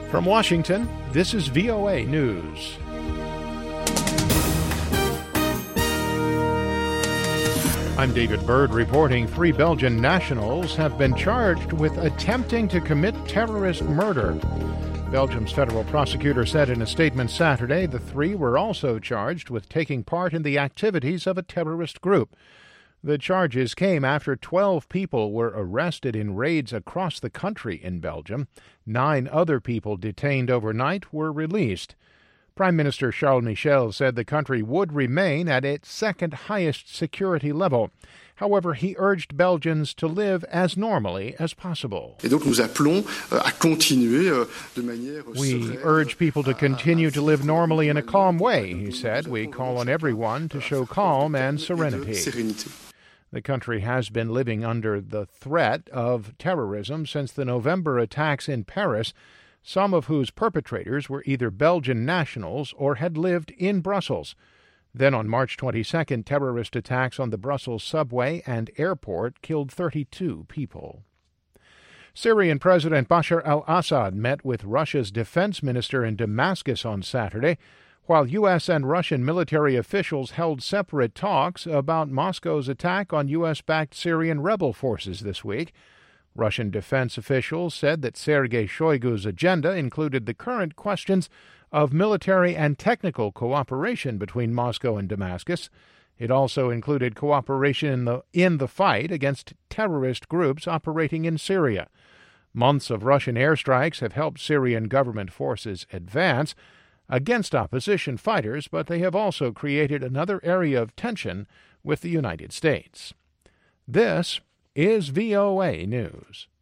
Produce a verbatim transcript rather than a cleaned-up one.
From Washington, this is V O A News. I'm David Byrd reporting three Belgian nationals have been charged with attempting to commit terrorist murder. Belgium's federal prosecutor said in a statement Saturday the three were also charged with taking part in the activities of a terrorist group. The charges came after twelve people were arrested in raids across the country in Belgium. Nine other people detained overnight were released. Prime Minister Charles Michel said the country would remain at its second highest security level. However, he urged Belgians to live as normally as possible. We urge people to continue to live normally in a calm way, he said. We call on everyone to show calm and serenity. The country has been living under the threat of terrorism since the November attacks in Paris, some of whose perpetrators were either Belgian nationals or had lived in Brussels. Then on March twenty-second, terrorist attacks on the Brussels subway and airport killed thirty-two people. Syrian President Bashar al-Assad met with Russia's defense minister in Damascus on Saturday, while U S and Russian military officials held separate talks about Moscow's attack on U S-backed Syrian rebel forces this week. Russian defense officials said that Sergei Shoigu's agenda included the current questions of military and technical cooperation between Moscow and Damascus. It also included cooperation in the, in the fight against terrorist groups operating in Syria. Months of Russian airstrikes have helped Syrian government forces advance against opposition fighters, but they have also created another area of tension with the United States. This is V O A News.